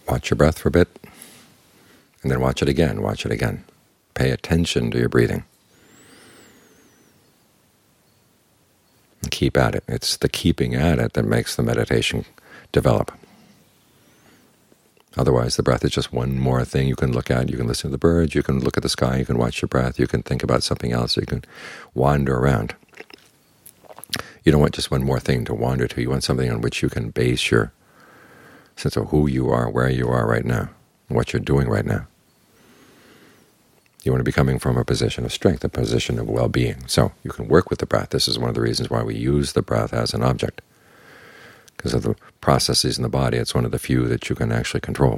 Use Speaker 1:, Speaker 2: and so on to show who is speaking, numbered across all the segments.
Speaker 1: Watch your breath for a bit, and then watch it again, watch it again. Pay attention to your breathing. And keep at it. It's the keeping at it that makes the meditation develop. Otherwise, the breath is just one more thing you can look at. You can listen to the birds, you can look at the sky, you can watch your breath, you can think about something else, you can wander around. You don't want just one more thing to wander to. You want something on which you can base your sense of who you are, where you are right now, what you're doing right now. You want to be coming from a position of strength, a position of well-being. So you can work with the breath. This is one of the reasons why we use the breath as an object. Because of the processes in the body, it's one of the few that you can actually control.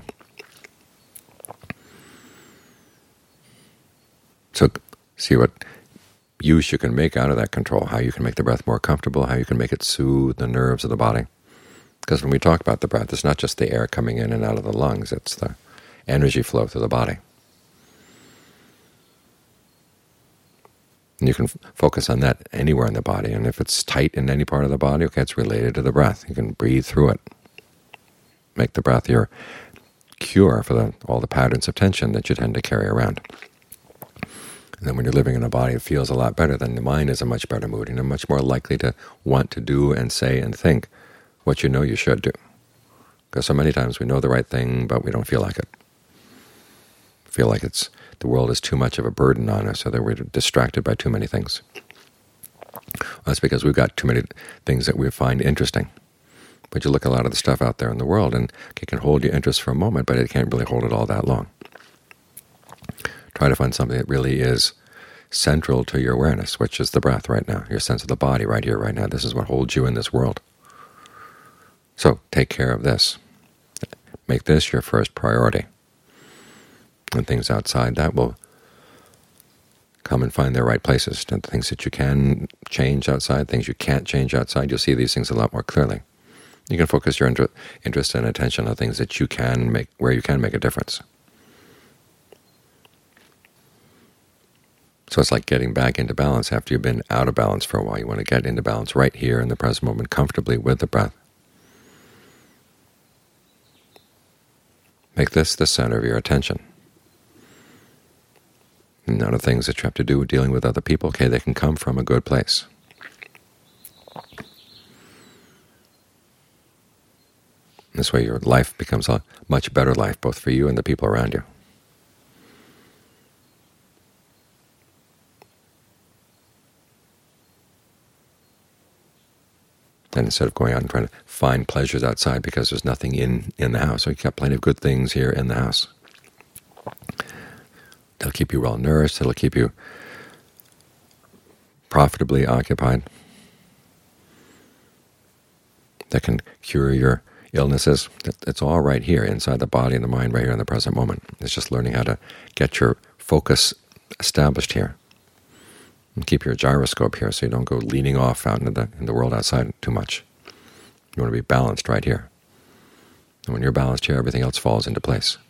Speaker 1: So see what use you can make out of that control, how you can make the breath more comfortable, how you can make it soothe the nerves of the body. Because when we talk about the breath, it's not just the air coming in and out of the lungs, it's the energy flow through the body. And you can focus on that anywhere in the body, and if it's tight in any part of the body, okay, it's related to the breath. You can breathe through it. Make the breath your cure for all the patterns of tension that you tend to carry around. And then when you're living in a body that feels a lot better, then the mind is in a much better mood, and you're much more likely to want to do and say and think what you know you should do. Because so many times we know the right thing, but we don't feel like it. Feel like the world is too much of a burden on us, or that we're distracted by too many things. Well, that's because we've got too many things that we find interesting. But you look at a lot of the stuff out there in the world, and it can hold your interest for a moment, but it can't really hold it all that long. Try to find something that really is central to your awareness, which is the breath right now, your sense of the body right here, right now. This is what holds you in this world. So take care of this. Make this your first priority. And things outside that will come and find their right places. And things that you can change outside, things you can't change outside, you'll see these things a lot more clearly. You can focus your interest and attention on things that you can make, where you can make a difference. So it's like getting back into balance after you've been out of balance for a while. You want to get into balance right here in the present moment, comfortably with the breath. Make this the center of your attention. None of the things that you have to do dealing with other people, okay, they can come from a good place. This way your life becomes a much better life, both for you and the people around you. And instead of going out and trying to find pleasures outside because there's nothing in the house, so you've got plenty of good things here in the house. They'll keep you well nourished, it'll keep you profitably occupied. That can cure your illnesses. It's all right here inside the body and the mind right here in the present moment. It's just learning how to get your focus established here. And keep your gyroscope here so you don't go leaning off out in the world outside too much. You want to be balanced right here. And when you're balanced here, everything else falls into place.